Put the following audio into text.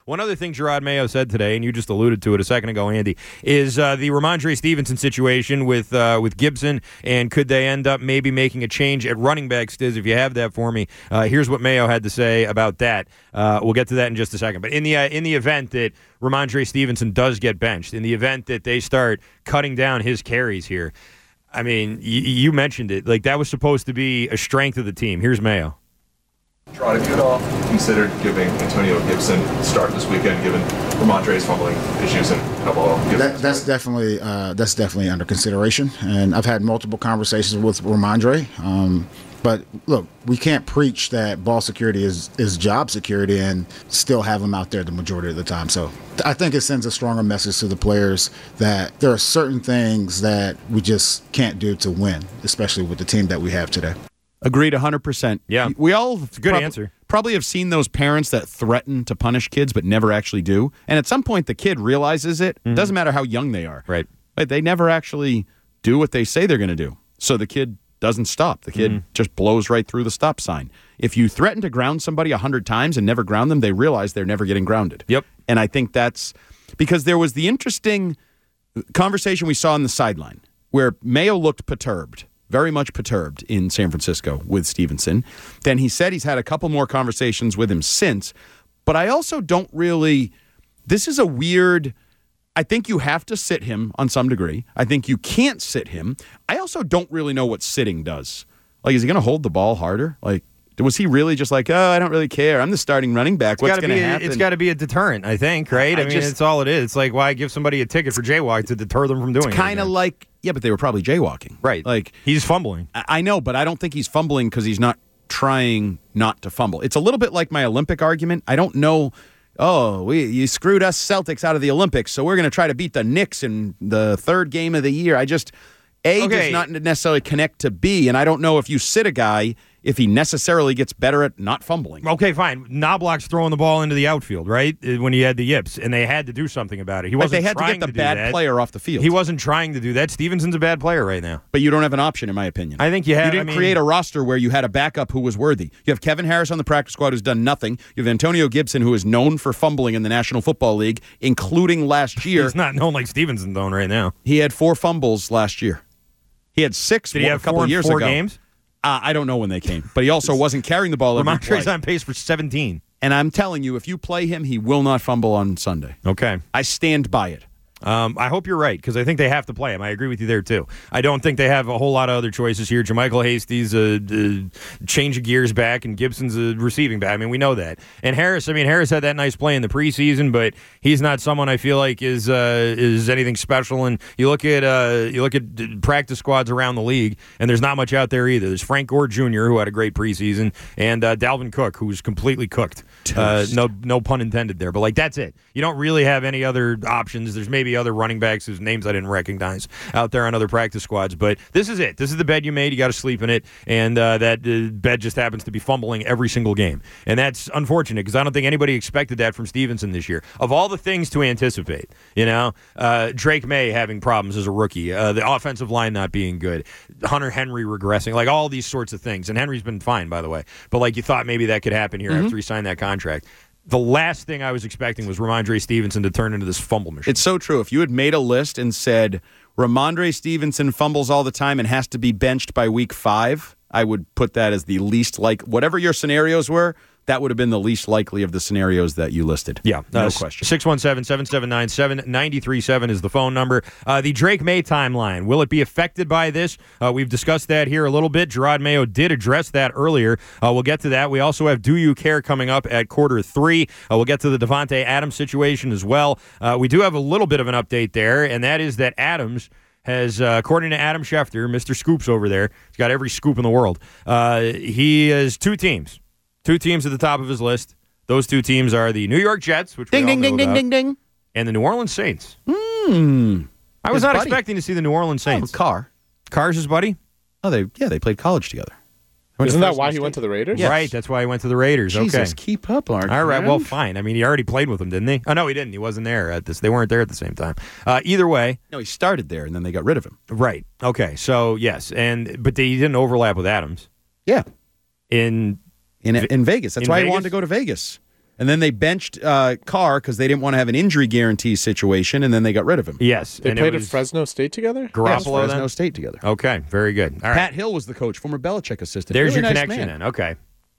One other thing Gerard Mayo said today, and you just alluded to it a second ago, Andy, is the Ramondre Stevenson situation with Gibson, and could they end up maybe making a change at running back, Stiz, if you have that for me. Here's what Mayo had to say about that. We'll get to that in just a second. But in the event that Ramondre Stevenson does get benched, in the event that they start cutting down his carries here, I mean, you mentioned it. Like, that was supposed to be a strength of the team. Here's Mayo. Gerard, have you at all considered giving Antonio Gibson a start this weekend, given Ramondre's fumbling issues and a couple of that's definitely under consideration, and I've had multiple conversations with Ramondre. But look, we can't preach that ball security is job security and still have him out there the majority of the time. So I think it sends a stronger message to the players that there are certain things that we just can't do to win, especially with the team that we have today. Agreed 100%. Yeah. We all it's a good answer. Probably have seen those parents that threaten to punish kids but never actually do. And at some point the kid realizes it. Mm-hmm. Doesn't matter how young they are. Right. But they never actually do what they say they're going to do. So the kid doesn't stop. The kid just blows right through the stop sign. If you threaten to ground somebody 100 times and never ground them, they realize they're never getting grounded. Yep. And I think that's because there was the interesting conversation we saw on the sideline where Mayo looked perturbed. Very much perturbed in San Francisco with Stevenson. Then he said he's had a couple more conversations with him since. But I also don't really... This is a weird... I think you have to sit him on some degree. I think you can't sit him. I also don't really know what sitting does. Like, is he going to hold the ball harder? Like, was he really just like, oh, I don't really care. I'm the starting running back. What's going to happen? It's got to be a deterrent, I think, right? I mean, it's all it is. It's like, why give somebody a ticket for jaywalk to deter them from doing it? It's kind of like, yeah, but they were probably jaywalking. Right. Like, he's fumbling. I know, but I don't think he's fumbling because he's not trying not to fumble. It's a little bit like my Olympic argument. I don't know, you screwed us Celtics out of the Olympics, so we're going to try to beat the Knicks in the third game of the year. does not necessarily connect to B, and I don't know if you sit a guy if he necessarily gets better at not fumbling. Okay, fine. Knobloch's throwing the ball into the outfield, right, when he had the yips, and they had to do something about it. They had to get the bad player off the field. He wasn't trying to do that. Stevenson's a bad player right now. But you don't have an option, in my opinion. I think you have. You didn't create a roster where you had a backup who was worthy. You have Kevin Harris on the practice squad who's done nothing. You have Antonio Gibson, who is known for fumbling in the National Football League, including last year. He's not known like Stevenson, though, right now. He had 4 fumbles last year. He had 6 Did he have a couple of years four ago. Games? I don't know when they came, but he also wasn't carrying the ball every play. Ramondre's on pace for 17. And I'm telling you, if you play him, he will not fumble on Sunday. Okay. I stand by it. I hope you're right, because I think they have to play him. I agree with you there, too. I don't think they have a whole lot of other choices here. JaMychal Hasty's a change of gears back, and Gibson's a receiving back. I mean, we know that. And Harris had that nice play in the preseason, but he's not someone I feel like is anything special. And you look at practice squads around the league, and there's not much out there either. There's Frank Gore Jr., who had a great preseason, and Dalvin Cook, who's completely cooked. No pun intended there, but like that's it. You don't really have any other options. There's maybe other running backs whose names I didn't recognize out there on other practice squads, but this is it. This is the bed you made. You got to sleep in it, and that bed just happens to be fumbling every single game, and that's unfortunate because I don't think anybody expected that from Stevenson this year. Of all the things to anticipate, Drake May having problems as a rookie, the offensive line not being good, Hunter Henry regressing, like all these sorts of things, and Henry's been fine, by the way, but like you thought maybe that could happen here after he signed that contract. The last thing I was expecting was Ramondre Stevenson to turn into this fumble machine. It's so true. If you had made a list and said Ramondre Stevenson fumbles all the time and has to be benched by week 5, I would put that as the least whatever your scenarios were, that would have been the least likely of the scenarios that you listed. Yeah. No question. 617-779-7937 is the phone number. The Drake May timeline, will it be affected by this? We've discussed that here a little bit. Gerard Mayo did address that earlier. We'll get to that. We also have Do You Care coming up at quarter 3. We'll get to the Davante Adams situation as well. We do have a little bit of an update there, and that is that Adams has, according to Adam Schefter, Mr. Scoops over there, he's got every scoop in the world, he has 2 teams. 2 teams at the top of his list. Those 2 teams are the New York Jets, which we all know about, and the New Orleans Saints. I was not expecting to see the New Orleans Saints. Carr's his buddy? Oh, they played college together. Isn't that why he went to the Raiders? Yes. Right, that's why he went to the Raiders. Jesus, okay. Keep up, Art. All right, well, fine. I mehe already played with them, didn't he? Oh, no, he didn't. He wasn't there at this. They weren't there at the same time. Either way. No, he started there, and then they got rid of him. Right. Okay, so, yes. But he didn't overlap with Adams. Yeah. In Vegas. That's why he wanted to go to Vegas. And then they benched Carr because they didn't want to have an injury guarantee situation, and then they got rid of him. Yes. They played at Fresno State together? Garoppolo Fresno State together. Okay, very good. All right. Pat Hill was the coach, former Belichick assistant. There's really your nice connection man. then. Okay.